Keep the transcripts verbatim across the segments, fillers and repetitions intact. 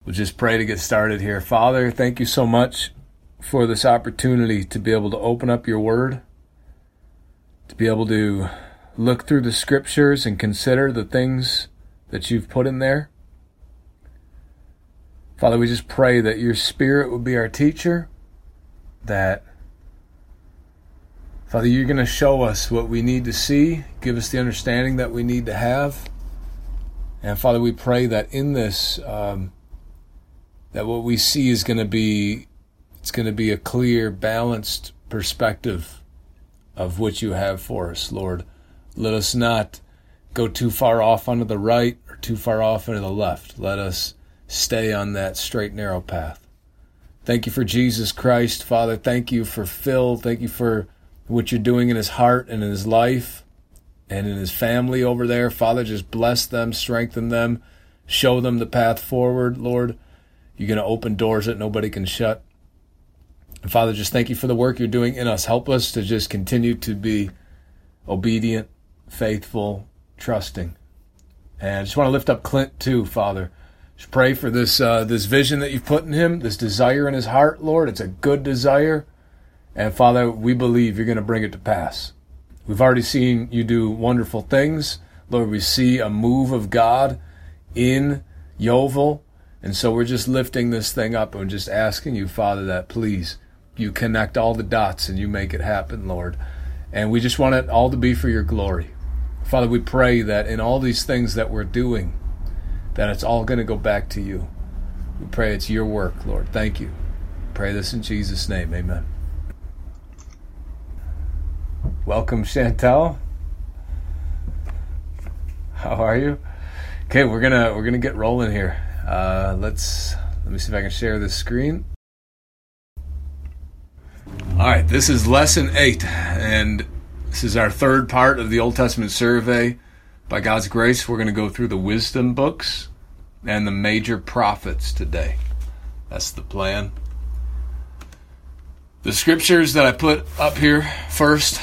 We'll just pray to get started here. Father, thank you so much for this opportunity to be able to open up your word, to be able to look through the scriptures and consider the things that you've put in there. Father, we just pray that your Spirit would be our teacher, that, Father, you're going to show us what we need to see, give us the understanding that we need to have. And Father, we pray that in this, um, that what we see is going to be, it's going to be a clear, balanced perspective of what you have for us, Lord. Let us not go too far off onto the right or too far off into the left. Let us stay on that straight, narrow path. Thank you for Jesus Christ, Father. Thank you for Phil. Thank you for what you're doing in his heart and in his life and in his family over there. Father, just bless them, strengthen them, show them the path forward, Lord. You're going to open doors that nobody can shut. And Father, just thank you for the work you're doing in us. Help us to just continue to be obedient, faithful, trusting. And I just want to lift up Clint too, Father. Just pray for this uh, this vision that you've put in him, this desire in his heart, Lord. It's a good desire. And Father, we believe you're going to bring it to pass. We've already seen you do wonderful things. Lord, we see a move of God in Yeovil. And so we're just lifting this thing up and just asking you, Father, that please, you connect all the dots and you make it happen, Lord. And we just want it all to be for your glory. Father, we pray that in all these things that we're doing, that it's all going to go back to you. We pray it's your work, Lord. Thank you. Pray this in Jesus' name. Amen. Welcome, Chantel. How are you? Okay, we're gonna we're gonna get rolling here. Uh, let's let me see if I can share this screen. All right, this is lesson eight, and this is our third part of the Old Testament survey. By God's grace, we're going to go through the wisdom books and the major prophets today. That's the plan. The scriptures that I put up here first,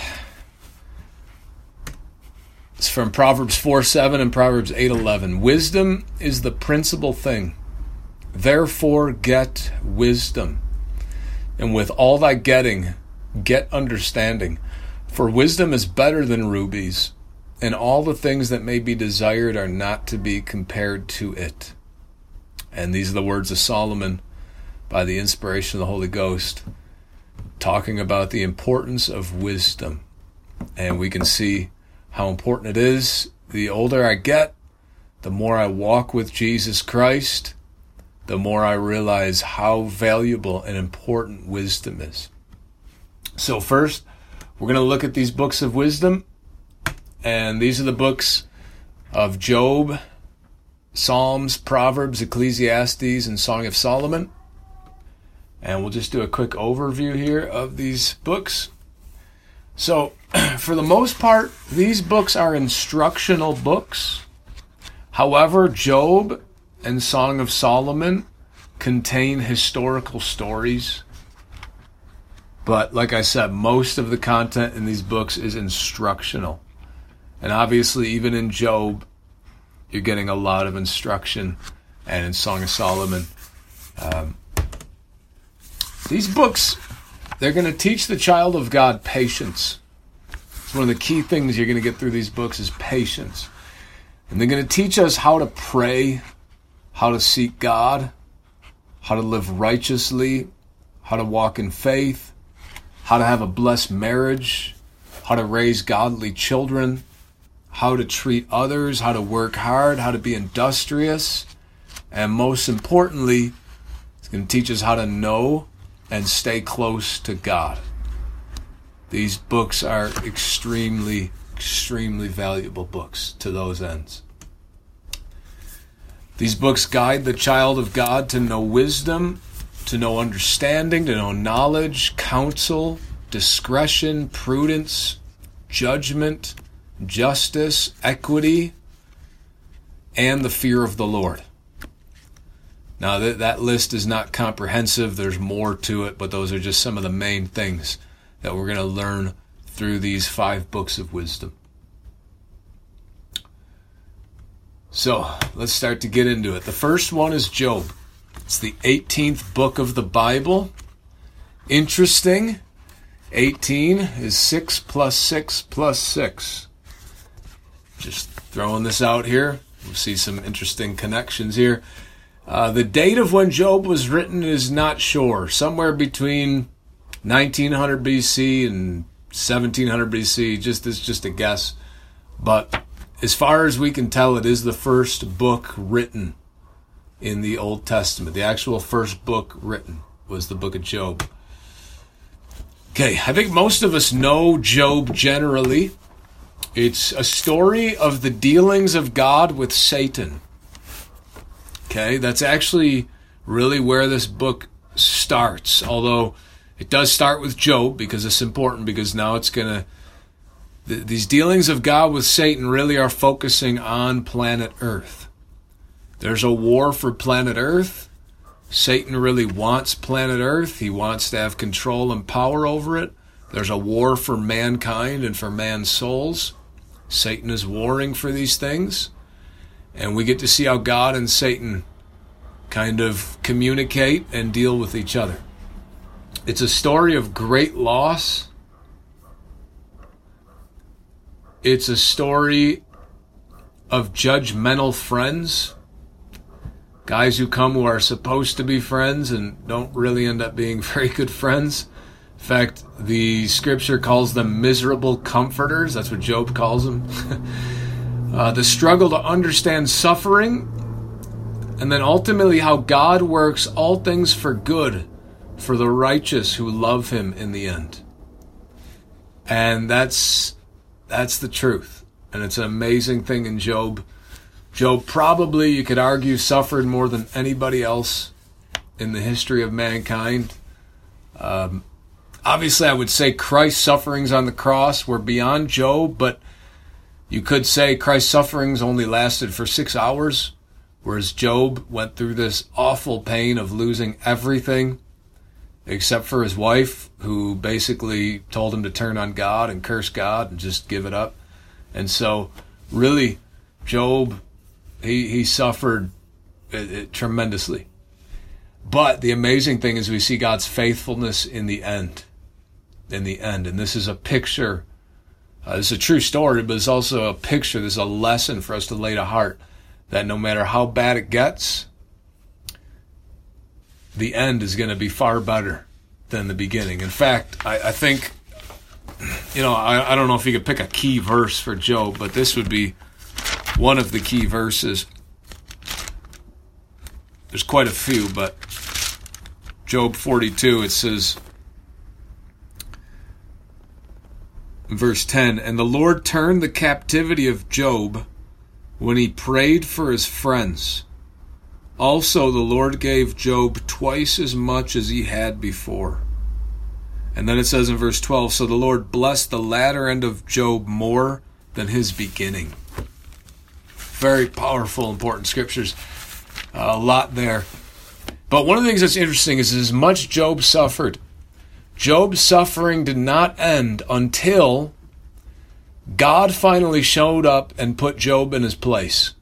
it's from Proverbs four seven and Proverbs eight eleven. Wisdom is the principal thing. Therefore get wisdom. And with all thy getting, get understanding. For wisdom is better than rubies, and all the things that may be desired are not to be compared to it. And these are the words of Solomon by the inspiration of the Holy Ghost, talking about the importance of wisdom. And we can see how important it is. The older I get, the more I walk with Jesus Christ, the more I realize how valuable and important wisdom is. So first, we're going to look at these books of wisdom. And these are the books of Job, Psalms, Proverbs, Ecclesiastes, and Song of Solomon. And we'll just do a quick overview here of these books. So, for the most part, these books are instructional books. However, Job and Song of Solomon contain historical stories. But like I said, most of the content in these books is instructional. And obviously, even in Job, you're getting a lot of instruction. And in Song of Solomon, um, these books, they're going to teach the child of God patience. It's one of the key things you're going to get through these books is patience. And they're going to teach us how to pray, how to seek God, how to live righteously, how to walk in faith, how to have a blessed marriage, how to raise godly children, how to treat others, how to work hard, how to be industrious, and most importantly, it's going to teach us how to know and stay close to God. These books are extremely, extremely valuable books to those ends. These books guide the child of God to know wisdom, to know understanding, to know knowledge, counsel, discretion, prudence, judgment, justice, equity, and the fear of the Lord. Now, that, that list is not comprehensive. There's more to it, but those are just some of the main things that we're going to learn through these five books of wisdom. So, let's start to get into it. The first one is Job. It's the eighteenth book of the Bible. Interesting. eighteen is six plus six plus six. Just throwing this out here. We'll see some interesting connections here. Uh, the date of when Job was written is not sure. Somewhere between nineteen hundred B C and seventeen hundred B C. Just it's just a guess. But as far as we can tell, it is the first book written in the Old Testament. The actual first book written was the book of Job. Okay, I think most of us know Job generally. It's a story of the dealings of God with Satan. Okay, that's actually really where this book starts. Although it does start with Job, because it's important, because now it's going to... Th- these dealings of God with Satan really are focusing on planet Earth. There's a war for planet Earth. Satan really wants planet Earth. He wants to have control and power over it. There's a war for mankind and for man's souls. Satan is warring for these things. And we get to see how God and Satan kind of communicate and deal with each other. It's a story of great loss. It's a story of judgmental friends. Guys who come who are supposed to be friends and don't really end up being very good friends. In fact, the scripture calls them miserable comforters. That's what Job calls them. uh, the struggle to understand suffering, and then ultimately how God works all things for good for the righteous who love him in the end. And that's that's the truth. And it's an amazing thing in Job. Job probably, you could argue, suffered more than anybody else in the history of mankind. Um, obviously, I would say Christ's sufferings on the cross were beyond Job, but you could say Christ's sufferings only lasted for six hours, whereas Job went through this awful pain of losing everything except for his wife, who basically told him to turn on God and curse God and just give it up. And so, really, Job... He he suffered it, it, tremendously. But the amazing thing is we see God's faithfulness in the end. In the end. And this is a picture. Uh, it's a true story, but it's also a picture. There's a lesson for us to lay to heart. That no matter how bad it gets, the end is going to be far better than the beginning. In fact, I, I think, you know, I, I don't know if you could pick a key verse for Job, but this would be one of the key verses. There's quite a few, but Job forty-two, it says, in verse ten, "And the Lord turned the captivity of Job when he prayed for his friends. Also the Lord gave Job twice as much as he had before." And then it says in verse twelve, "So the Lord blessed the latter end of Job more than his beginning." Very powerful, important scriptures. Uh, a lot there. But one of the things that's interesting is as much Job suffered, Job's suffering did not end until God finally showed up and put Job in his place.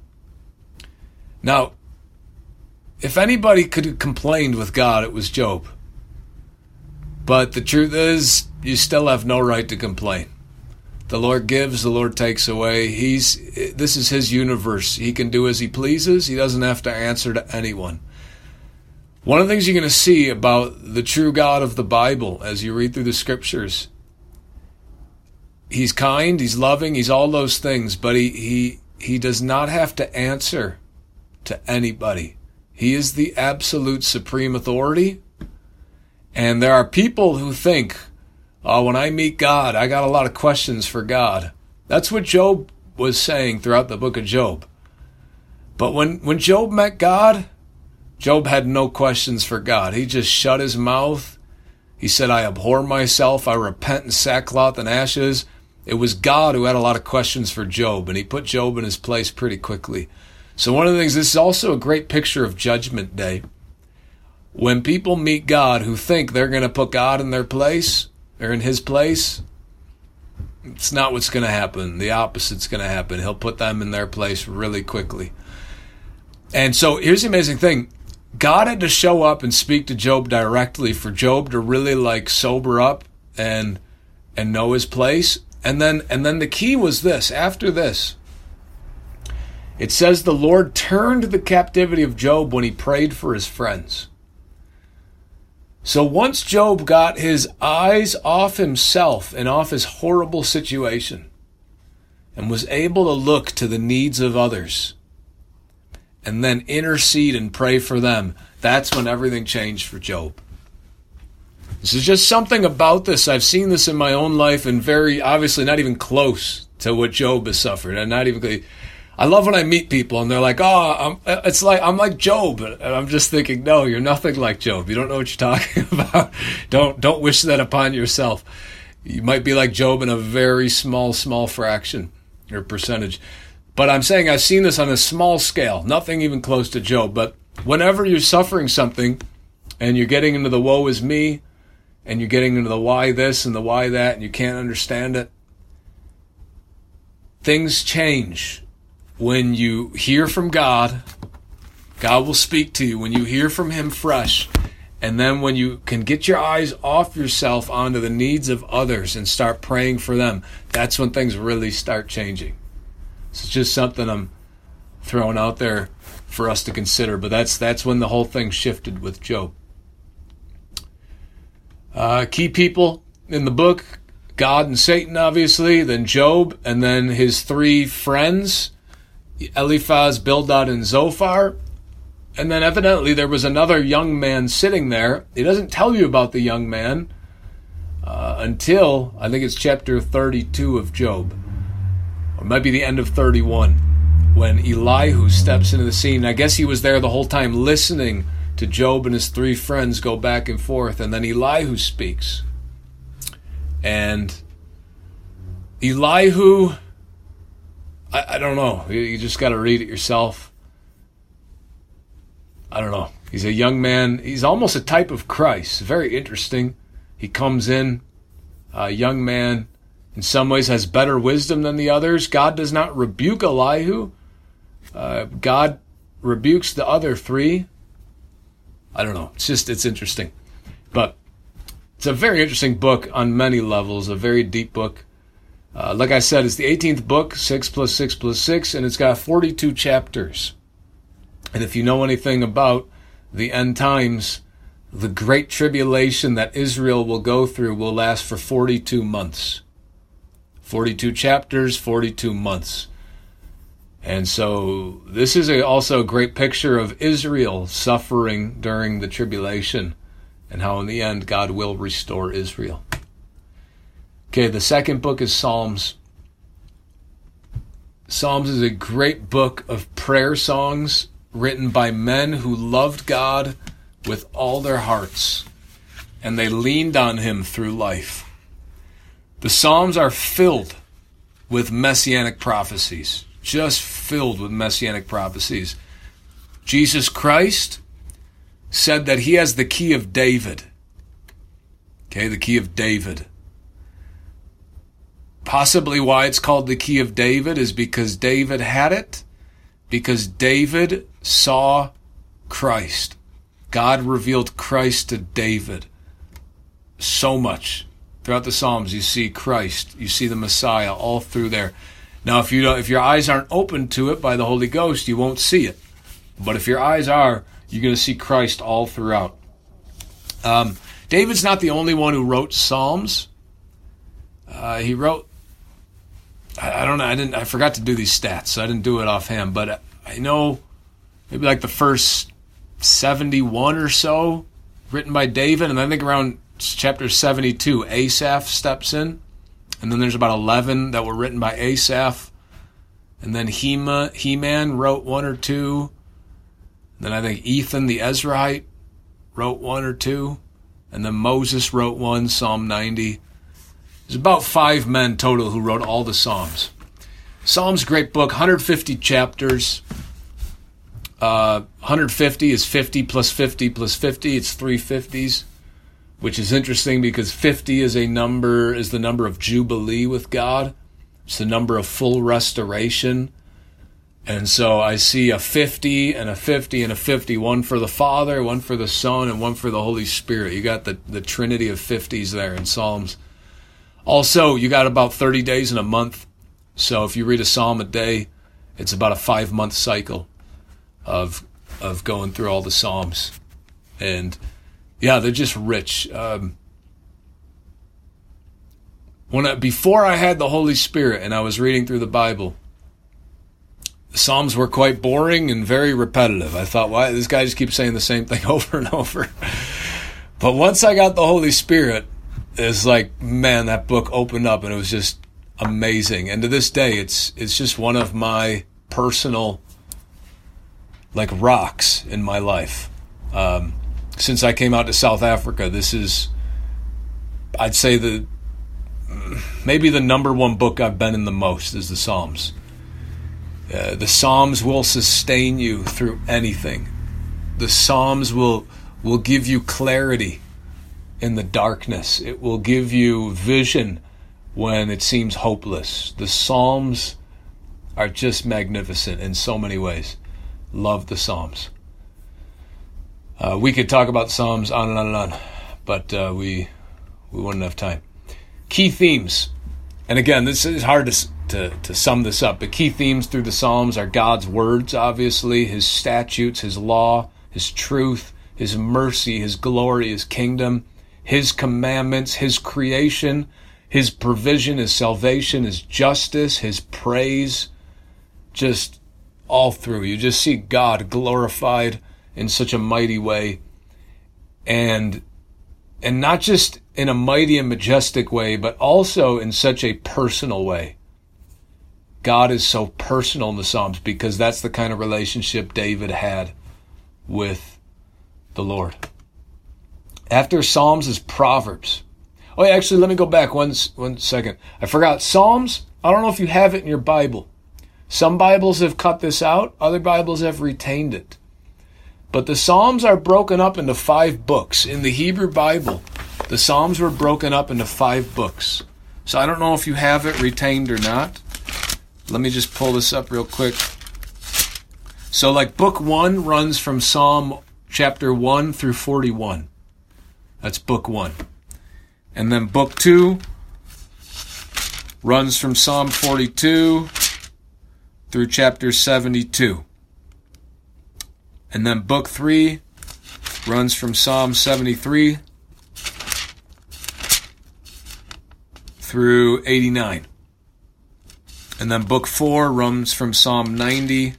Now, if anybody could have complained with God, it was Job. But the truth is, you still have no right to complain. The Lord gives, the Lord takes away. He's this is his universe. He can do as he pleases. He doesn't have to answer to anyone. One of the things you're going to see about the true God of the Bible as you read through the scriptures, he's kind, he's loving, he's all those things, but he he he does not have to answer to anybody. He is the absolute supreme authority. And there are people who think, oh, when I meet God, I got a lot of questions for God. That's what Job was saying throughout the book of Job. But when, when Job met God, Job had no questions for God. He just shut his mouth. He said, I abhor myself. I repent in sackcloth and ashes. It was God who had a lot of questions for Job, and he put Job in his place pretty quickly. So one of the things, this is also a great picture of Judgment Day. When people meet God who think they're going to put God in their place, they're in his place, it's not what's going to happen. The opposite's going to happen. He'll put them in their place really quickly. And so here's the amazing thing. God had to show up and speak to Job directly for Job to really like sober up and and know his place. And then and then the key was this. After this, it says the Lord turned the captivity of Job when he prayed for his friends. So once Job got his eyes off himself and off his horrible situation and was able to look to the needs of others and then intercede and pray for them, that's when everything changed for Job. This is just something about this. I've seen this in my own life, and very obviously not even close to what Job has suffered. And not even. I love when I meet people and they're like, "Oh, I'm, it's like I'm like Job," and I'm just thinking, "No, you're nothing like Job. You don't know what you're talking about. Don't don't wish that upon yourself. You might be like Job in a very small, small fraction or percentage." But I'm saying I've seen this on a small scale, nothing even close to Job. But whenever you're suffering something and you're getting into the woe is me, and you're getting into the why this and the why that, and you can't understand it, things change when you hear from God. God will speak to you when you hear from him fresh. And then when you can get your eyes off yourself onto the needs of others and start praying for them, that's when things really start changing. So it's just something I'm throwing out there for us to consider. But that's that's when the whole thing shifted with Job. Uh, key people in the book, God and Satan, obviously, then Job, and then his three friends, Eliphaz, Bildad, and Zophar. And then evidently there was another young man sitting there. He doesn't tell you about the young man uh, until, I think it's chapter thirty-two of Job, or it might be the end of thirty-one, when Elihu steps into the scene. I guess he was there the whole time listening to Job and his three friends go back and forth, and then Elihu speaks. And Elihu, I, I don't know, you, you just got to read it yourself. I don't know. He's a young man. He's almost a type of Christ. Very interesting. He comes in, a young man, in some ways has better wisdom than the others. God does not rebuke Elihu. Uh, God rebukes the other three. I don't know. It's just, it's interesting. But it's a very interesting book on many levels, a very deep book. Uh, like I said, it's the eighteenth book, six plus six plus six, and it's got forty-two chapters. And if you know anything about the end times, the great tribulation that Israel will go through will last for forty-two months. forty-two chapters, forty-two months. And so this is a, also a great picture of Israel suffering during the tribulation and how in the end God will restore Israel. Okay, the second book is Psalms. Psalms is a great book of prayer songs written by men who loved God with all their hearts, and they leaned on him through life. The Psalms are filled with messianic prophecies. Just filled with messianic prophecies. Jesus Christ said that he has the key of David. Okay, the key of David. Possibly why it's called the key of David is because David had it, because David saw Christ. God revealed Christ to David so much. Throughout the Psalms, you see Christ, you see the Messiah all through there. Now, if you don't, if your eyes aren't open to it by the Holy Ghost, you won't see it. But if your eyes are, you're going to see Christ all throughout. Um, David's not the only one who wrote Psalms. Uh, he wrote, I, I don't know, I didn't, I forgot to do these stats, so I didn't do it offhand. But I know maybe like the first seventy-one or so written by David, and I think around chapter seventy-two, Asaph steps in. And then there's about eleven that were written by Asaph. And then Hema, Heman wrote one or two. And then I think Ethan the Ezrahite wrote one or two. And then Moses wrote one, Psalm ninety. There's about five men total who wrote all the Psalms. Psalms, great book, one hundred fifty chapters. Uh, one hundred fifty is fifty plus fifty plus fifty. It's three fifties. Which is interesting because fifty is a number, is the number of Jubilee with God. It's the number of full restoration. And so I see a fifty and a fifty and a fifty, one for the Father, one for the Son, and one for the Holy Spirit. You got the, the trinity of fifties there in Psalms. Also, you got about thirty days in a month. So if you read a psalm a day, it's about a five-month cycle of of going through all the psalms. And yeah, they're just rich. Um, when I, before I had the Holy Spirit and I was reading through the Bible, the Psalms were quite boring and very repetitive. I thought, why this guy just keeps saying the same thing over and over. But once I got the Holy Spirit, it's like, man, that book opened up and it was just amazing. And to this day, it's it's just one of my personal, like, rocks in my life. Um, since I came out to South Africa, this is, I'd say, the maybe the number one book I've been in the most is the Psalms. Uh, the Psalms will sustain you through anything. The Psalms will will give you clarity in the darkness. It will give you vision when it seems hopeless. The Psalms are just magnificent in so many ways. Love the Psalms. Uh, we could talk about Psalms on and on and on, but uh, we we wouldn't have time. Key themes. And again, this is hard to, to to sum this up, but key themes through the Psalms are God's words, obviously, His statutes, His law, His truth, His mercy, His glory, His kingdom, His commandments, His creation, His provision, His salvation, His justice, His praise, just all through. You just see God glorified in such a mighty way, and and not just in a mighty and majestic way, but also in such a personal way. God is so personal in the Psalms because that's the kind of relationship David had with the Lord. After Psalms is Proverbs. Oh, yeah, actually, let me go back one, one second. I forgot. Psalms, I don't know if you have it in your Bible. Some Bibles have cut this out. Other Bibles have retained it. But the Psalms are broken up into five books. In the Hebrew Bible, the Psalms were broken up into five books. So I don't know if you have it retained or not. Let me just pull this up real quick. So like book one runs from Psalm chapter one through forty-one. That's book one. And then book two runs from Psalm forty-two through chapter seventy-two. And then book three runs from Psalm seventy-three through eighty-nine. And then book four runs from Psalm ninety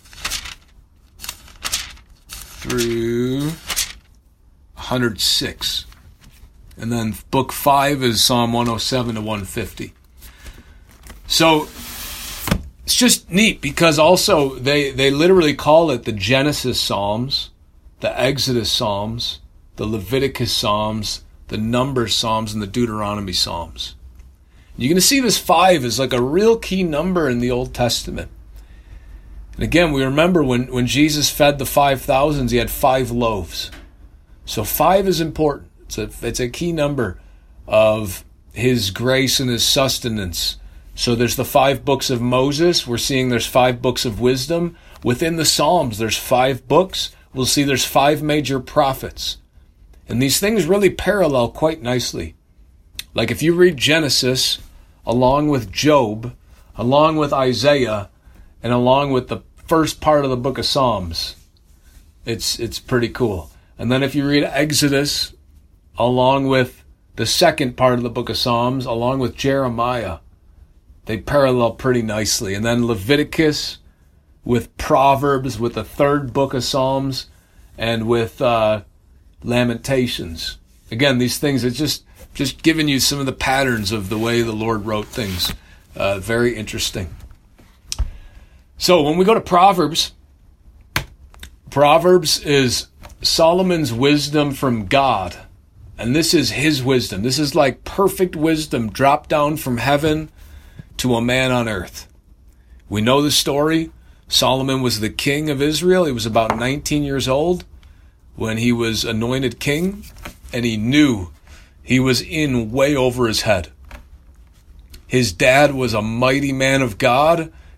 through one hundred six. And then book five is Psalm one oh seven to one fifty. So it's just neat because also they, they literally call it the Genesis Psalms, the Exodus Psalms, the Leviticus Psalms, the Numbers Psalms, and the Deuteronomy Psalms. You're going to see this five is like a real key number in the Old Testament. And again, we remember when, when Jesus fed the five thousands, he had five loaves. So five is important. It's a, it's a key number of his grace and his sustenance. So there's the five books of Moses. We're seeing there's five books of wisdom. Within the Psalms, there's five books. We'll see there's five major prophets. And these things really parallel quite nicely. Like if you read Genesis along with Job, along with Isaiah, and along with the first part of the book of Psalms, it's it's pretty cool. And then if you read Exodus along with the second part of the book of Psalms, along with Jeremiah, they parallel pretty nicely. And then Leviticus with Proverbs, with the third book of Psalms, and with uh, Lamentations. Again, these things, it's just, just giving you some of the patterns of the way the Lord wrote things. Uh, very interesting. So when we go to Proverbs, Proverbs is Solomon's wisdom from God. And this is his wisdom. This is like perfect wisdom dropped down from heaven to a man on earth. We know the story. Solomon was the king of Israel. He was about nineteen years old when he was anointed king, and he knew he was in way over his head. His dad was a mighty man of God,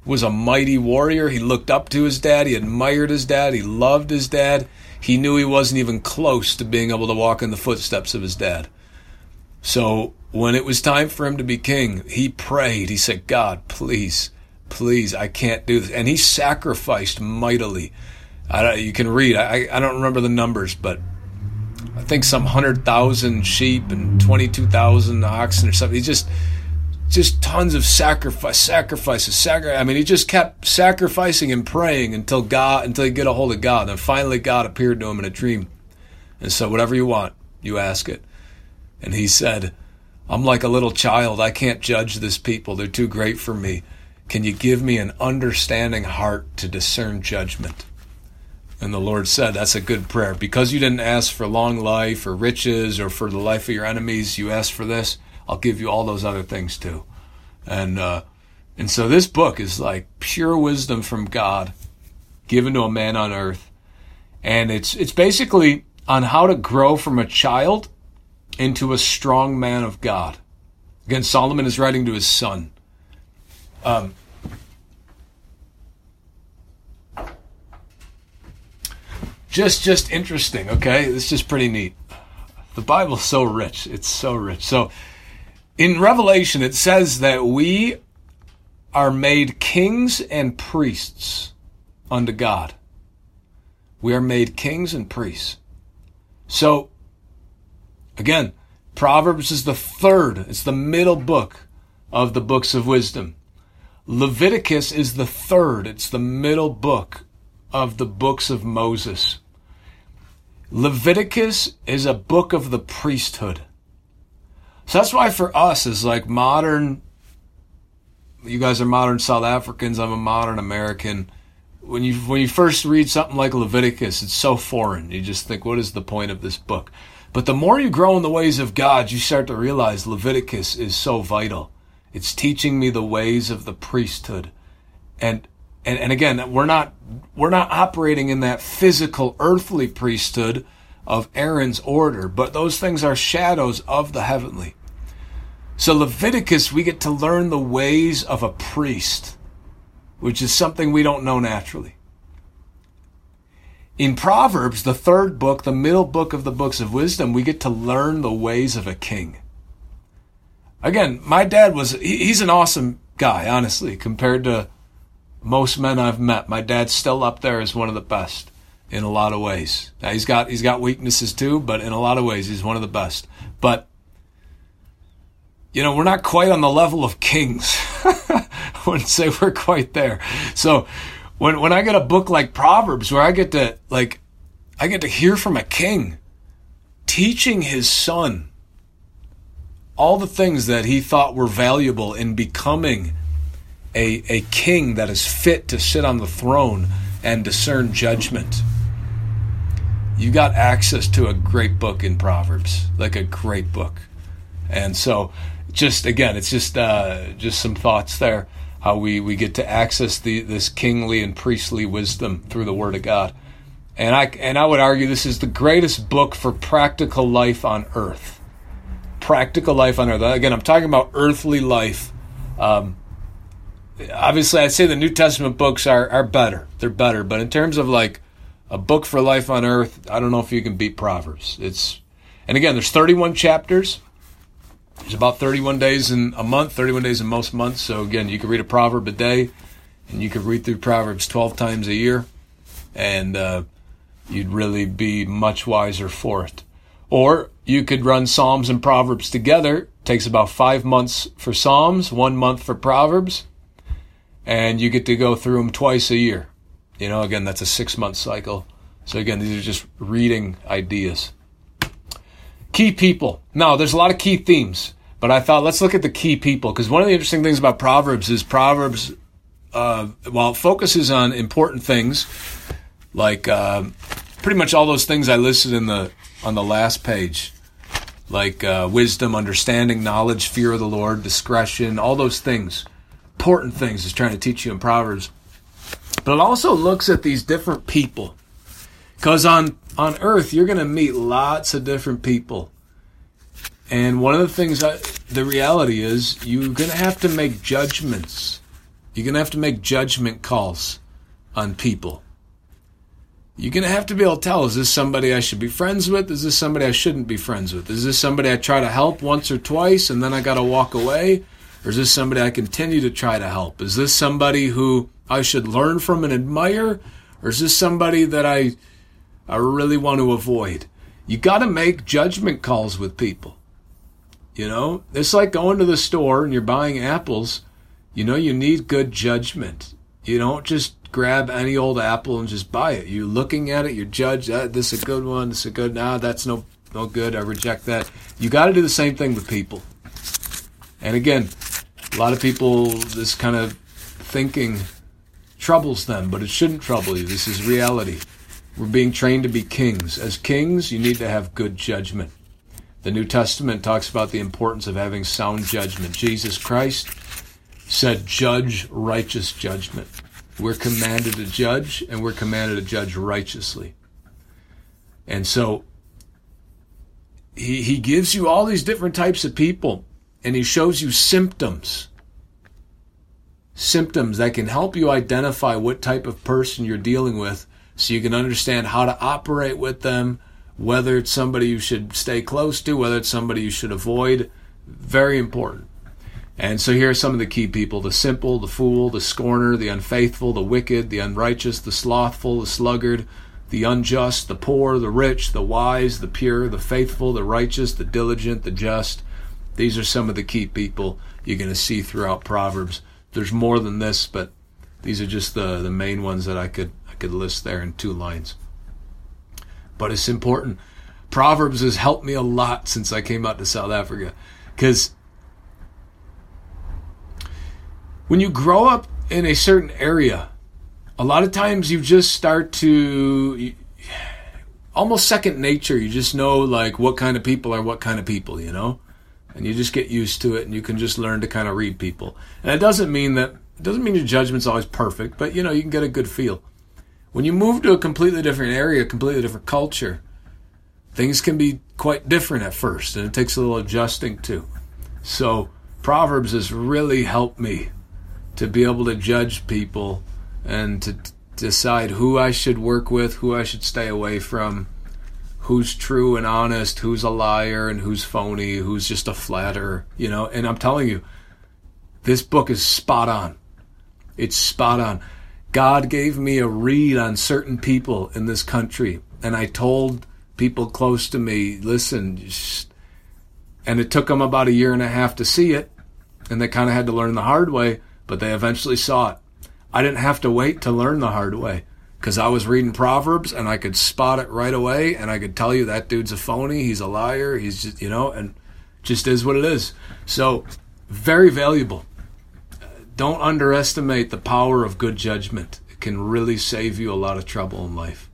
was a mighty warrior. He looked up to his dad. He admired his dad. He loved his dad. He knew he wasn't even close to being able to walk in the footsteps of his dad. So when it was time for him to be king, he prayed. He said, God, please, please, I can't do this. And he sacrificed mightily. I, you can read. I, I don't remember the numbers, but I think some one hundred thousand sheep and twenty-two thousand oxen or something. He just, just tons of sacrifice, sacrifices, sacrifice. I mean, he just kept sacrificing and praying until God, until he get a hold of God. And finally, God appeared to him in a dream and said, whatever you want, you ask it. And he said, I'm like a little child. I can't judge this people. They're too great for me. Can you give me an understanding heart to discern judgment? And the Lord said, that's a good prayer. Because you didn't ask for long life or riches or for the life of your enemies, you asked for this, I'll give you all those other things too. And uh, and so this book is like pure wisdom from God given to a man on earth. And it's it's basically on how to grow from a child into a strong man of God. Again, Solomon is writing to his son. Um, just, just interesting, okay? It's just pretty neat. The Bible's so rich. It's so rich. So in Revelation, it says that we are made kings and priests unto God. We are made kings and priests. So, again, Proverbs is the third. It's the middle book of the books of wisdom. Leviticus is the third. It's the middle book of the books of Moses. Leviticus is a book of the priesthood. So that's why for us as like modern, you guys are modern South Africans, I'm a modern American. When you when you first read something like Leviticus, it's so foreign. You just think, what is the point of this book? But the more you grow in the ways of God, you start to realize Leviticus is so vital. It's teaching me the ways of the priesthood. And and, and again, we're not we're not operating in that physical earthly priesthood of Aaron's order, but those things are shadows of the heavenly. So Leviticus, we get to learn the ways of a priest, which is something we don't know naturally. In Proverbs, the third book, the middle book of the books of wisdom, we get to learn the ways of a king. Again, my dad was, he's an awesome guy, honestly, compared to most men I've met. My dad's still up there as one of the best in a lot of ways. Now, he's got, he's got weaknesses too, but in a lot of ways, he's one of the best. But, you know, we're not quite on the level of kings. I wouldn't say we're quite there. So when when I get a book like Proverbs where I get to like I get to hear from a king teaching his son all the things that he thought were valuable in becoming a a king that is fit to sit on the throne and discern judgment. You got access to a great book in Proverbs, like a great book. And so just again, it's just uh, just some thoughts there. How we, we get to access the this kingly and priestly wisdom through the Word of God. And I and I would argue this is the greatest book for practical life on earth. Practical life on earth. Again, I'm talking about earthly life. Um, obviously, I'd say the New Testament books are, are better. They're better. But in terms of like a book for life on earth, I don't know if you can beat Proverbs. It's and again, there's thirty-one chapters. There's about thirty-one days in a month, thirty-one days in most months. So again, you could read a proverb a day, and you could read through Proverbs twelve times a year, and uh, you'd really be much wiser for it. Or you could run Psalms and Proverbs together. It takes about five months for Psalms, one month for Proverbs, and you get to go through them twice a year. You know, again, that's a six-month cycle. So again, these are just reading ideas. Key people. Now, there's a lot of key themes, but I thought let's look at the key people, because one of the interesting things about Proverbs is Proverbs, uh, while it focuses on important things, like uh, pretty much all those things I listed in the on the last page, like uh, wisdom, understanding, knowledge, fear of the Lord, discretion, all those things, important things is trying to teach you in Proverbs. But it also looks at these different people, because on On earth, you're going to meet lots of different people. And one of the things, I, the reality is, you're going to have to make judgments You're going to have to make judgment calls on people. You're going to have to be able to tell, is this somebody I should be friends with? Is this somebody I shouldn't be friends with? Is this somebody I try to help once or twice and then I got to walk away? Or is this somebody I continue to try to help? Is this somebody who I should learn from and admire? Or is this somebody that I, I really want to avoid? You got to make judgment calls with people. You know, it's like going to the store and you're buying apples. You know, you need good judgment. You don't just grab any old apple and just buy it. You're looking at it, you judge, that this is a good one, this is a good, nah, that's no no good, I reject that. You got to do the same thing with people. And again, a lot of people, this kind of thinking troubles them, but it shouldn't trouble you. This is reality. We're being trained to be kings. As kings, you need to have good judgment. The New Testament talks about the importance of having sound judgment. Jesus Christ said, judge righteous judgment. We're commanded to judge, and we're commanded to judge righteously. And so he he gives you all these different types of people, and he shows you symptoms. Symptoms that can help you identify what type of person you're dealing with so you can understand how to operate with them, whether it's somebody you should stay close to, whether it's somebody you should avoid. Very important. And so here are some of the key people: the simple, the fool, the scorner, the unfaithful, the wicked, the unrighteous, the slothful, the sluggard, the unjust, the poor, the rich, the wise, the pure, the faithful, the righteous, the diligent, the just. These are some of the key people you're going to see throughout Proverbs. There's more than this, but these are just the, the main ones that I could I could list there in two lines. But it's important. Proverbs has helped me a lot since I came out to South Africa, because when you grow up in a certain area, a lot of times you just start to, almost second nature, you just know like what kind of people are what kind of people, you know? And you just get used to it, and you can just learn to kind of read people. And it doesn't mean that, it doesn't mean your judgment's always perfect, but you know, you can get a good feel. When you move to a completely different area, a completely different culture, things can be quite different at first, and it takes a little adjusting too. So Proverbs has really helped me to be able to judge people and to t- decide who I should work with, who I should stay away from, who's true and honest, who's a liar and who's phony, who's just a flatterer, you know. And I'm telling you, this book is spot on. It's spot on. God gave me a read on certain people in this country, and I told people close to me, listen, just, and it took them about a year and a half to see it, and they kind of had to learn the hard way, but they eventually saw it. I didn't have to wait to learn the hard way, because I was reading Proverbs and I could spot it right away, and I could tell you that dude's a phony, he's a liar, he's just, you know, and just is what it is. So, very valuable. Don't underestimate the power of good judgment. It can really save you a lot of trouble in life.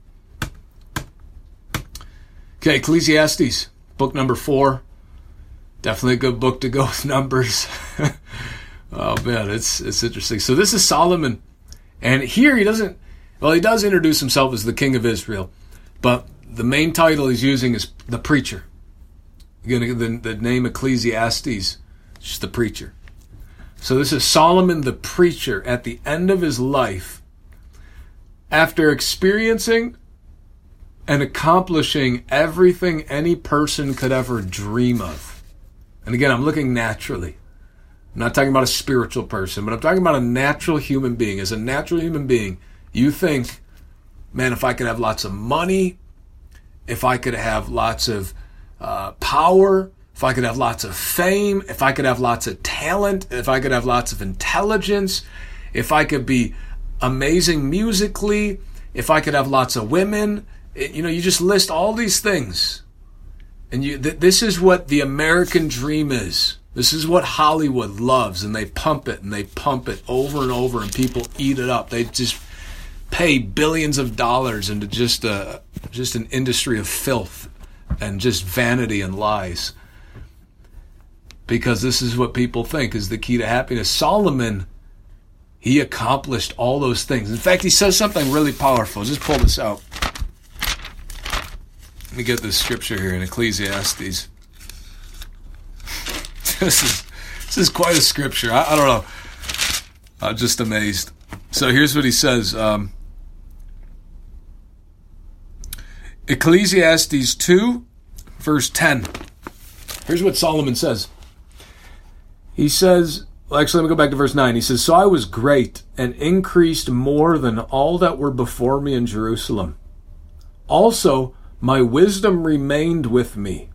Okay, Ecclesiastes, book number four. Definitely a good book to go with numbers. Oh man, it's it's interesting. So this is Solomon, and here he doesn't, well, he does introduce himself as the king of Israel, but the main title he's using is the preacher. Again, the, the name Ecclesiastes is just the preacher. So this is Solomon the preacher at the end of his life, after experiencing and accomplishing everything any person could ever dream of. And again, I'm looking naturally. I'm not talking about a spiritual person, but I'm talking about a natural human being. As a natural human being, you think, man, if I could have lots of money, if I could have lots of uh, power, if I could have lots of fame, if I could have lots of talent, if I could have lots of intelligence, if I could be amazing musically, if I could have lots of women, it, you know, you just list all these things. And you, th- this is what the American dream is. This is what Hollywood loves, and they pump it, and they pump it over and over, and people eat it up. They just pay billions of dollars into just a, just an industry of filth and just vanity and lies. Because this is what people think is the key to happiness. Solomon, he accomplished all those things. In fact, he says something really powerful. Just pull this out. Let me get this scripture here in Ecclesiastes. This is this is quite a scripture. I, I don't know. I'm just amazed. So here's what he says. Um, Ecclesiastes two, verse ten. Here's what Solomon says. He says, well, actually, let me go back to verse nine. He says, "So I was great and increased more than all that were before me in Jerusalem. Also, my wisdom remained with me."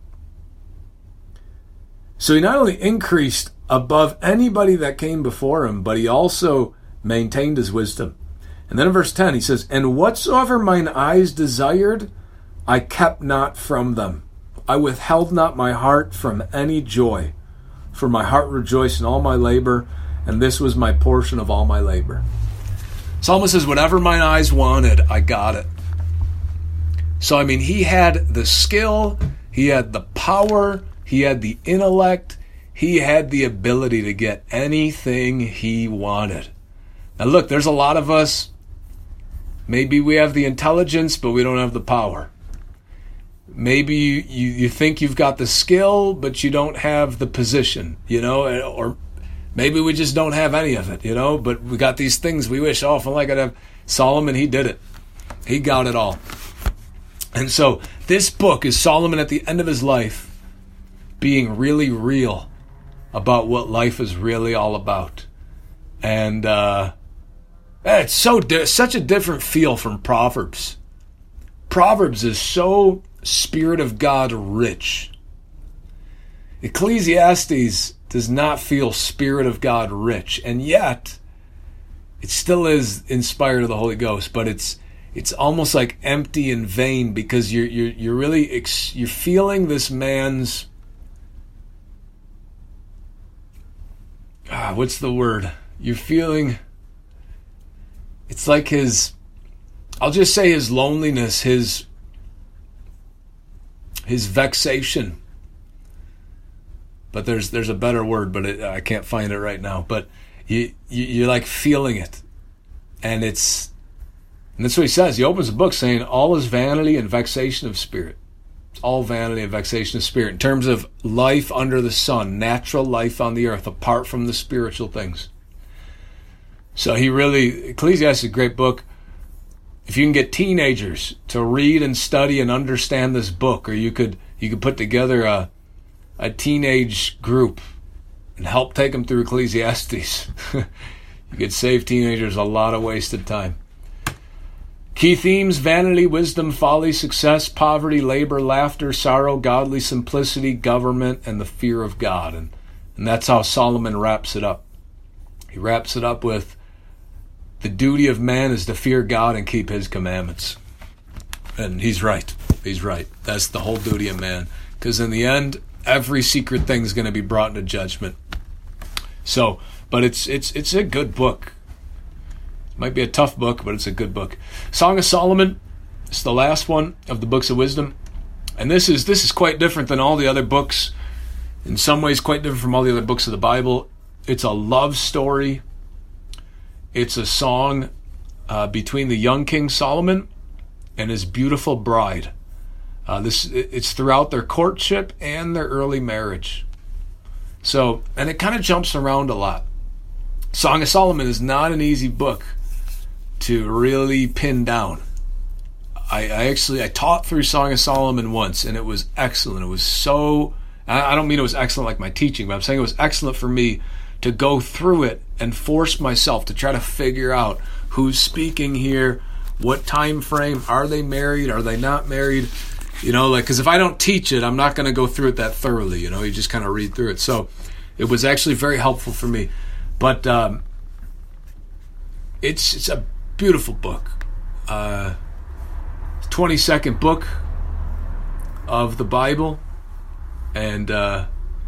So he not only increased above anybody that came before him, but he also maintained his wisdom. And then in verse ten, he says, "And whatsoever mine eyes desired, I kept not from them. I withheld not my heart from any joy. For my heart rejoiced in all my labor, and this was my portion of all my labor." Solomon says, whatever mine eyes wanted, I got it. So, I mean, he had the skill, he had the power, he had the intellect, he had the ability to get anything he wanted. Now look, there's a lot of us, maybe we have the intelligence, but we don't have the power. Maybe you, you, you think you've got the skill, but you don't have the position, you know, or maybe we just don't have any of it, you know, but we got these things we wish, oh, if I could have. Solomon, he did it. He got it all. And so this book is Solomon at the end of his life being really real about what life is really all about. And uh, it's so di- such a different feel from Proverbs. Proverbs is so Spirit of God rich. Ecclesiastes does not feel Spirit of God rich, and yet it still is inspired of the Holy Ghost, but it's it's almost like empty and vain, because you're you're you're really ex- you're feeling this man's ah, what's the word? You're feeling it's like his I'll just say his loneliness, his his vexation. But there's there's a better word, but it, I can't find it right now. But you, you you're like feeling it, and it's and that's what he says. He opens the book saying, "All is vanity and vexation of spirit." It's all vanity and vexation of spirit in terms of life under the sun, natural life on the earth, apart from the spiritual things. So he really Ecclesiastes is a great book. If you can get teenagers to read and study and understand this book, or you could you could put together a a teenage group and help take them through Ecclesiastes, you could save teenagers a lot of wasted time. Key themes: vanity, wisdom, folly, success, poverty, labor, laughter, sorrow, godly simplicity, government, and the fear of God. And, and that's how Solomon wraps it up. He wraps it up with, the duty of man is to fear God and keep his commandments. And he's right. He's right. That's the whole duty of man. Because in the end, every secret thing is going to be brought into judgment. So, but it's it's it's a good book. It might be a tough book, but it's a good book. Song of Solomon. It's the last one of the books of wisdom. And this is this is quite different than all the other books. In some ways, quite different from all the other books of the Bible. It's a love story. It's a song uh, between the young King Solomon and his beautiful bride. Uh, this it's throughout their courtship and their early marriage. So, and it kind of jumps around a lot. Song of Solomon is not an easy book to really pin down. I, I actually I taught through Song of Solomon once, and it was excellent. It was so I, I don't mean it was excellent like my teaching, but I'm saying it was excellent for me to go through it and force myself to try to figure out who's speaking here, what time frame, are they married, are they not married, you know, like, because if I don't teach it, I'm not going to go through it that thoroughly, you know, you just kind of read through it. So it was actually very helpful for me. But um, it's it's a beautiful book. Uh, twenty-second book of the Bible, and uh,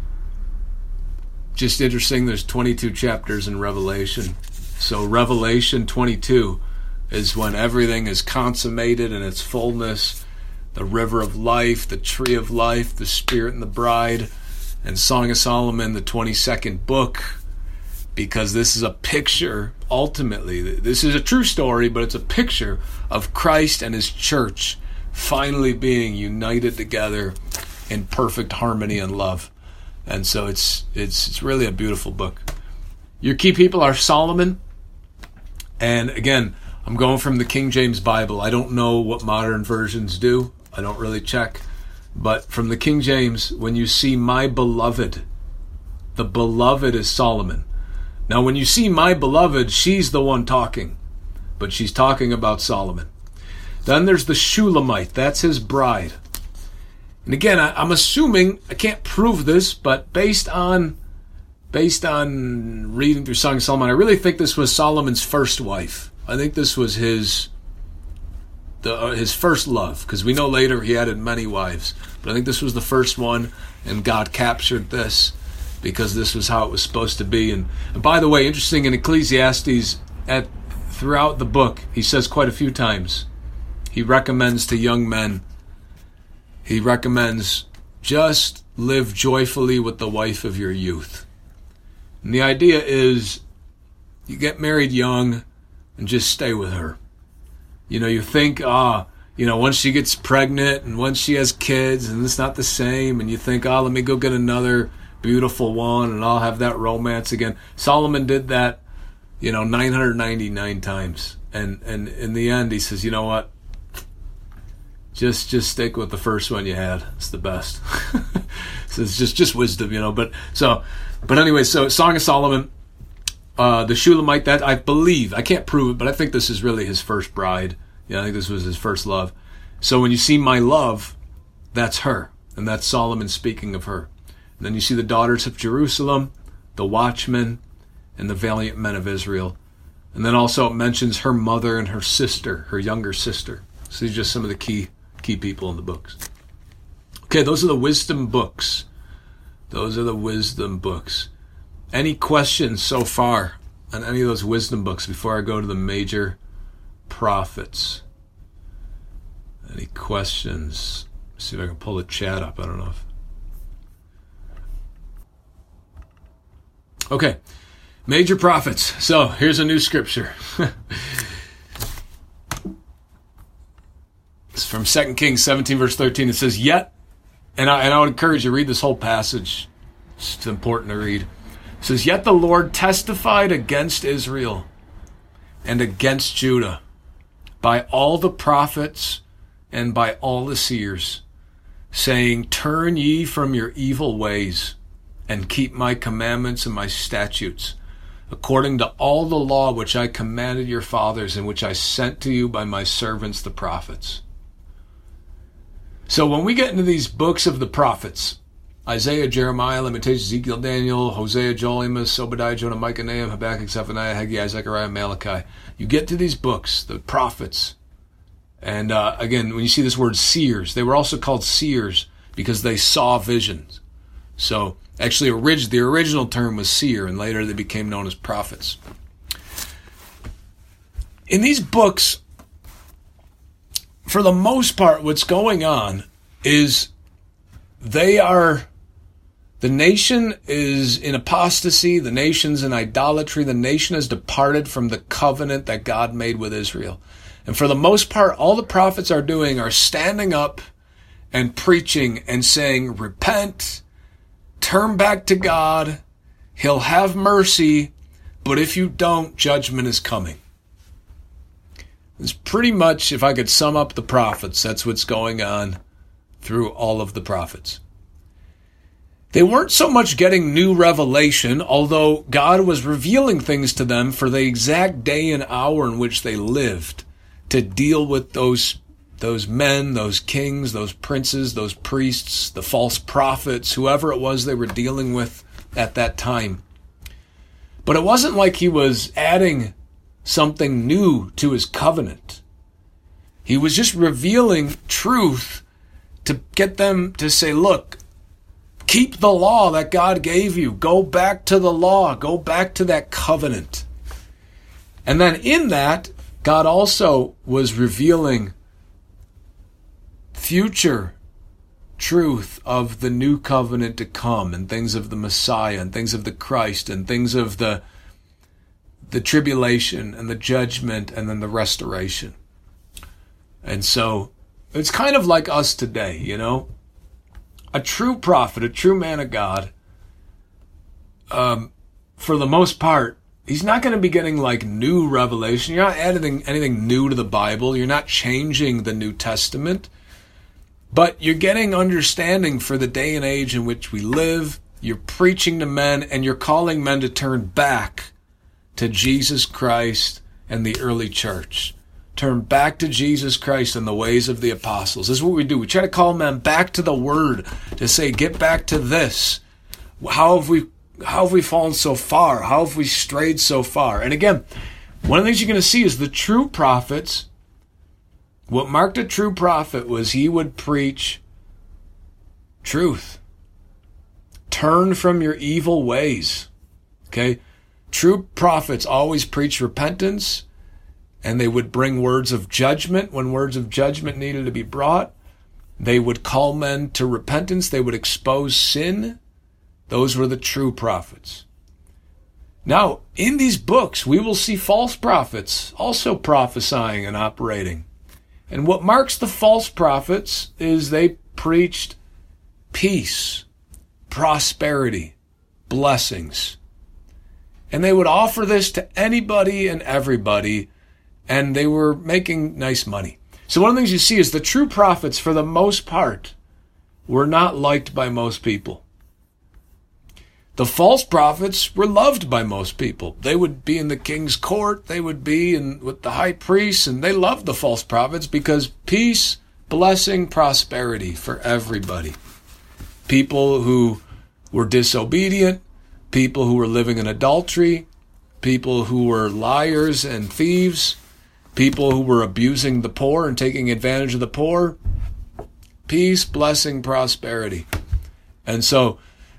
just interesting, there's twenty-two chapters in Revelation. So Revelation twenty-two is when everything is consummated in its fullness. The river of life, the tree of life, the Spirit and the bride. And Song of Solomon, the twenty-second book, because this is a picture, ultimately. This is a true story, but it's a picture of Christ and his church finally being united together in perfect harmony and love. And so it's it's it's really a beautiful book. Your key people are Solomon, And again, I'm going from the King James Bible. I don't know what modern versions do. I don't really check. But from the King James, when you see my beloved, the beloved is Solomon. Now, when you see my beloved, she's the one talking. But she's talking about Solomon. Then there's the Shulamite. That's his bride. And again, I, I'm assuming, I can't prove this, but based on based on reading through Song of Solomon, I really think this was Solomon's first wife. I think this was his the uh, his first love, because we know later he added many wives. But I think this was the first one, and God captured this because this was how it was supposed to be. And, and by the way, interesting, in Ecclesiastes, at throughout the book, he says quite a few times, he recommends to young men, he recommends just live joyfully with the wife of your youth. And the idea is you get married young and just stay with her. You know, you think, ah, you know, once she gets pregnant and once she has kids and it's not the same, and you think, ah, let me go get another beautiful one and I'll have that romance again. Solomon did that, you know, nine hundred ninety-nine times. And and in the end, he says, you know what? Just just stick with the first one you had. It's the best. So it's just, just wisdom, you know. But so, but anyway, so Song of Solomon, uh, the Shulamite, that I believe, I can't prove it, but I think this is really his first bride. Yeah, I think this was his first love. So when you see my love, that's her. And that's Solomon speaking of her. And then you see the daughters of Jerusalem, the watchmen, and the valiant men of Israel. And then also it mentions her mother and her sister, her younger sister. So these are just some of the key key people in the books. Okay, those are the wisdom books. Those are the wisdom books. Any questions so far on any of those wisdom books before I go to the major prophets? Any questions? Let's see if I can pull the chat up. I don't know if... Okay, major prophets. So here's a new scripture. It's from Second Kings seventeen, verse thirteen. It says, yet, and I, and I would encourage you to read this whole passage. It's important to read. It says, yet the Lord testified against Israel and against Judah by all the prophets and by all the seers, saying, turn ye from your evil ways and keep my commandments and my statutes, according to all the law which I commanded your fathers and which I sent to you by my servants the prophets. So when we get into these books of the prophets, Isaiah, Jeremiah, Lamentations, Ezekiel, Daniel, Hosea, Joel, Amos, Obadiah, Jonah, Micah, Nahum, Habakkuk, Zephaniah, Haggai, Zechariah, Malachi. You get to these books, the prophets. And uh, again, when you see this word seers, they were also called seers because they saw visions. So actually, orig- the original term was seer, and later they became known as prophets. In these books, for the most part, what's going on is they are, the nation is in apostasy, the nation's in idolatry, the nation has departed from the covenant that God made with Israel. And for the most part, all the prophets are doing are standing up and preaching and saying, repent, turn back to God, He'll have mercy, but if you don't, judgment is coming. It's pretty much, if I could sum up the prophets, that's what's going on through all of the prophets. They weren't so much getting new revelation, although God was revealing things to them for the exact day and hour in which they lived to deal with those, those men, those kings, those princes, those priests, the false prophets, whoever it was they were dealing with at that time. But it wasn't like he was adding something new to his covenant. He was just revealing truth to get them to say, look, keep the law that God gave you. Go back to the law. Go back to that covenant. And then in that, God also was revealing future truth of the new covenant to come, and things of the Messiah, and things of the Christ, and things of the the tribulation and the judgment and then the restoration. And so it's kind of like us today, you know. A true prophet, a true man of God, um, for the most part, he's not going to be getting like new revelation. You're not adding anything new to the Bible. You're not changing the New Testament. But you're getting understanding for the day and age in which we live. You're preaching to men, and you're calling men to turn back to Jesus Christ and the early church. Turn back to Jesus Christ and the ways of the apostles. This is what we do. We try to call men back to the Word, to say, get back to this. How have we how have we fallen so far? How have we strayed so far? And again, one of the things you're going to see is the true prophets. What marked a true prophet was he would preach truth. Turn from your evil ways. Okay? True prophets always preach repentance, and they would bring words of judgment when words of judgment needed to be brought. They would call men to repentance. They would expose sin. Those were the true prophets. Now, in these books, we will see false prophets also prophesying and operating. And what marks the false prophets is they preached peace, prosperity, blessings. And they would offer this to anybody and everybody, and they were making nice money. So one of the things you see is the true prophets, for the most part, were not liked by most people. The false prophets were loved by most people. They would be in the king's court. They would be in with the high priests, and they loved the false prophets because peace, blessing, prosperity for everybody. People who were disobedient, people who were living in adultery, people who were liars and thieves, people who were abusing the poor and taking advantage of the poor. Peace, blessing, prosperity. And so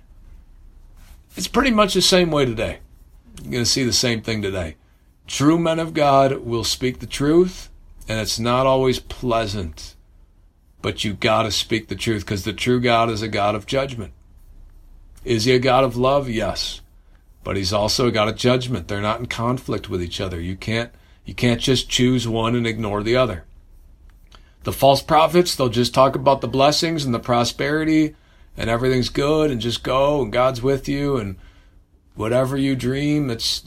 it's pretty much the same way today. You're going to see the same thing today. True men of God will speak the truth, and it's not always pleasant. But you got to speak the truth, because the true God is a God of judgment. Is he a God of love? Yes. But he's also a God of judgment. They're not in conflict with each other. You can't, you can't just choose one and ignore the other. The false prophets, they'll just talk about the blessings and the prosperity, and everything's good, and just go, and God's with you, and whatever you dream, it's...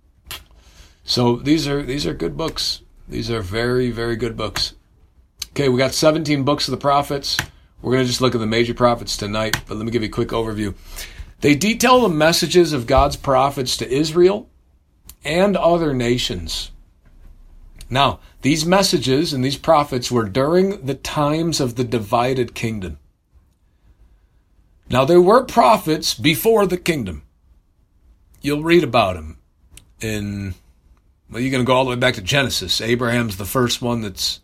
So these are these are good books. These are very, very good books. Okay, we got seventeen books of the prophets. We're going to just look at the major prophets tonight, but let me give you a quick overview. They detail the messages of God's prophets to Israel and other nations. Now, these messages and these prophets were during the times of the divided kingdom. Now, there were prophets before the kingdom. You'll read about them in, well, you're going to go all the way back to Genesis. Abraham's the first one that's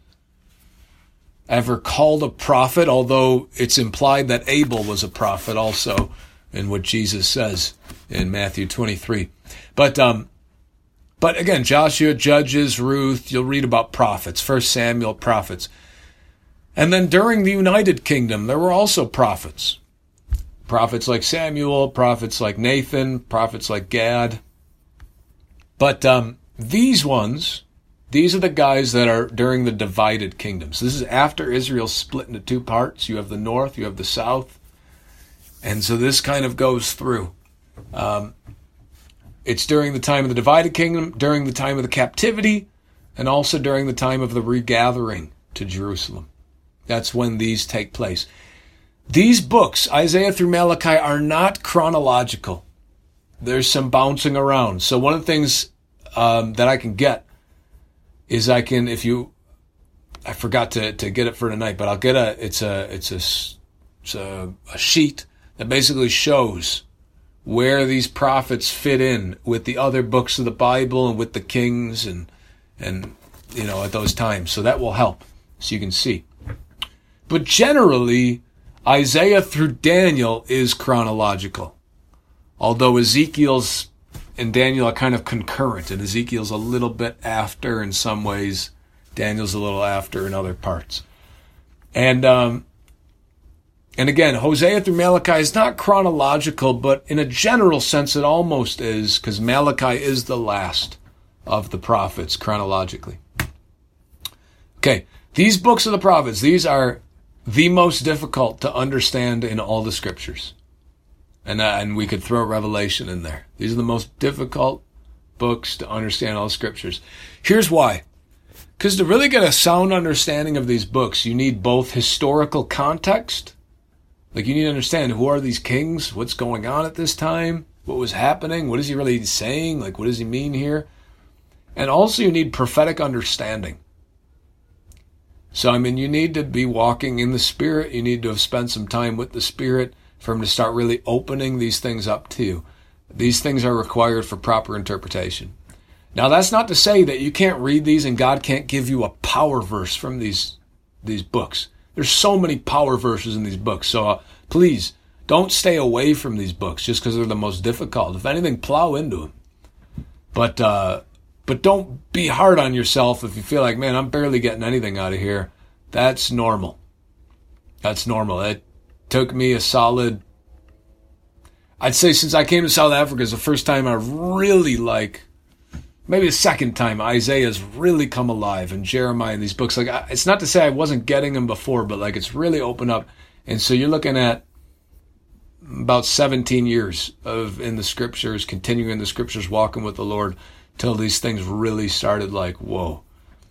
ever called a prophet, although it's implied that Abel was a prophet also in what Jesus says in Matthew twenty-three. But, um, but again, Joshua, Judges, Ruth, you'll read about prophets. First Samuel, prophets. And then during the United Kingdom, there were also prophets. Prophets like Samuel, prophets like Nathan, prophets like Gad. But um, these ones, these are the guys that are during the divided kingdoms. This is after Israel split into two parts. You have the north, you have the south. And so this kind of goes through. Um, it's during the time of the divided kingdom, during the time of the captivity, and also during the time of the regathering to Jerusalem. That's when these take place. These books, Isaiah through Malachi, are not chronological. There's some bouncing around. So one of the things um, that I can get is I can, if you, I forgot to, to get it for tonight, but I'll get a, it's a, it's a, it's a, a sheet that basically shows where these prophets fit in with the other books of the Bible and with the kings and, and, you know, at those times. So that will help so you can see. But generally, Isaiah through Daniel is chronological, although Ezekiel's and Daniel are kind of concurrent, and Ezekiel's a little bit after in some ways, Daniel's a little after in other parts. And um, and again, Hosea through Malachi is not chronological, but in a general sense it almost is, because Malachi is the last of the prophets chronologically. Okay, these books of the prophets, these are the most difficult to understand in all the scriptures. And, uh, and we could throw Revelation in there. These are the most difficult books to understand all scriptures. Here's why. Because to really get a sound understanding of these books, you need both historical context. Like, you need to understand, who are these kings? What's going on at this time? What was happening? What is he really saying? Like, what does he mean here? And also you need prophetic understanding. So, I mean, you need to be walking in the Spirit. You need to have spent some time with the Spirit for him to start really opening these things up to you. These things are required for proper interpretation. Now, that's not to say that you can't read these and God can't give you a power verse from these these books. There's so many power verses in these books. So uh, please, don't stay away from these books just because they're the most difficult. If anything, plow into them. But, uh, but don't be hard on yourself if you feel like, man, I'm barely getting anything out of here. That's normal. That's normal. It took me a solid, I'd say since I came to South Africa, is the first time I really like, maybe the second time Isaiah's really come alive, and Jeremiah and these books. Like, it's not to say I wasn't getting them before, but like, it's really opened up. And so you're looking at about seventeen years of in the scriptures, continuing in the scriptures, walking with the Lord, till these things really started like, whoa.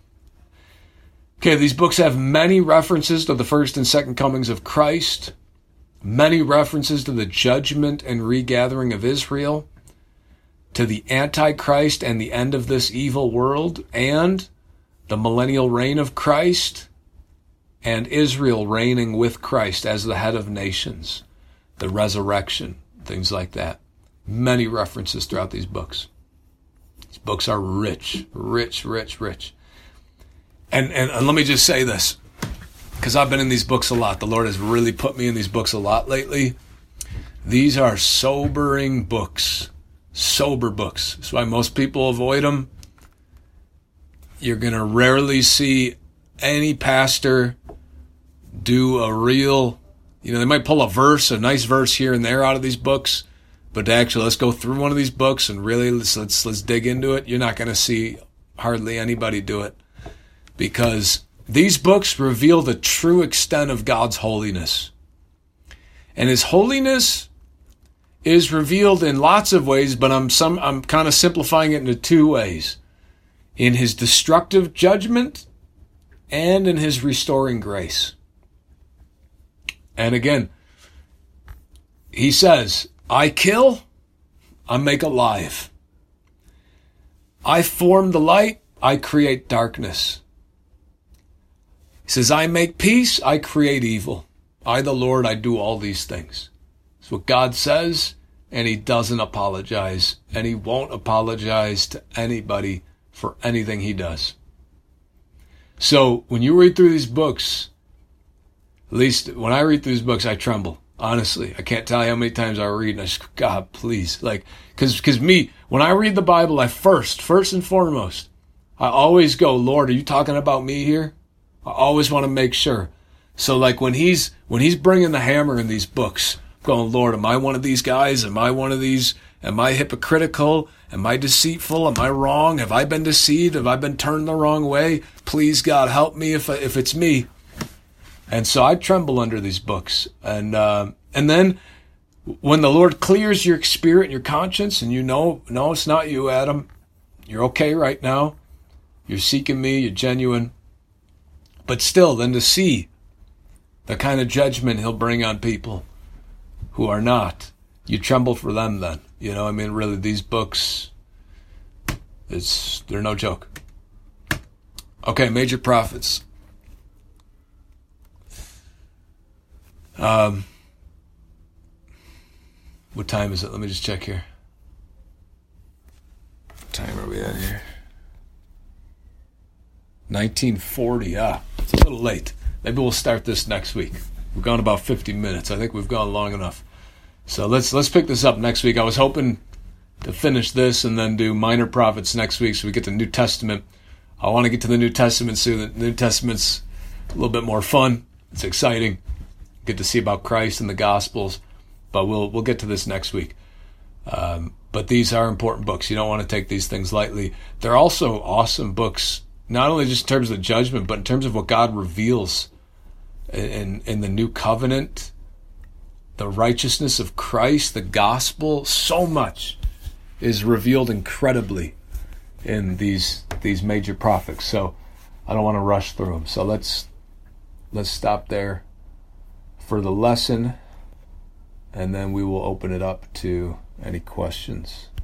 Okay, these books have many references to the first and second comings of Christ, many references to the judgment and regathering of Israel, to the Antichrist and the end of this evil world, and the millennial reign of Christ, and Israel reigning with Christ as the head of nations, the resurrection, things like that. Many references throughout these books. These books are rich, rich, rich, rich. And, and, and let me just say this, because I've been in these books a lot. The Lord has really put me in these books a lot lately. These are sobering books. Sober books. That's why most people avoid them. You're going to rarely see any pastor do a real, you know, they might pull a verse, a nice verse here and there out of these books, but actually, let's go through one of these books and really let's let's, let's dig into it. You're not going to see hardly anybody do it, because these books reveal the true extent of God's holiness. And his holiness is revealed in lots of ways, but I'm some I'm kind of simplifying it into two ways. In his destructive judgment and in his restoring grace. And again, he says, I kill, I make alive. I form the light, I create darkness. He says, I make peace, I create evil. I, the Lord, I do all these things. That's what God says, and he doesn't apologize, and he won't apologize to anybody for anything he does. So when you read through these books, at least when I read through these books, I tremble. Honestly, I can't tell you how many times I read and I just, God, please. Like, because because me, when I read the Bible, I first, first and foremost, I always go, Lord, are you talking about me here? I always want to make sure. So like when he's when he's bringing the hammer in these books, going, Lord, am I one of these guys? Am I one of these? Am I hypocritical? Am I deceitful? Am I wrong? Have I been deceived? Have I been turned the wrong way? Please, God, help me if if it's me. And so I tremble under these books. And uh, and then when the Lord clears your spirit and your conscience, and you know, no, it's not you, Adam. You're okay right now. You're seeking me. You're genuine. But still, then to see the kind of judgment he'll bring on people who are not, you tremble for them then. You know, I mean, really, these books, it's they're no joke. Okay, major prophets. Um, what time is it? Let me just check here. What time are we at here? nineteen forty. Ah, it's a little late. Maybe we'll start this next week. We've gone about fifty minutes. I think we've gone long enough. So let's let's pick this up next week. I was hoping to finish this and then do minor prophets next week so we get to New Testament. I want to get to the New Testament soon. The New Testament's a little bit more fun. It's exciting. Get to see about Christ and the Gospels. But we'll we'll get to this next week. Um, but these are important books. You don't want to take these things lightly. They're also awesome books, not only just in terms of the judgment, but in terms of what God reveals in, in the new covenant, the righteousness of Christ, the gospel. So much is revealed incredibly in these these major prophets. So I don't want to rush through them. So let's let's stop there for the lesson, and then we will open it up to any questions.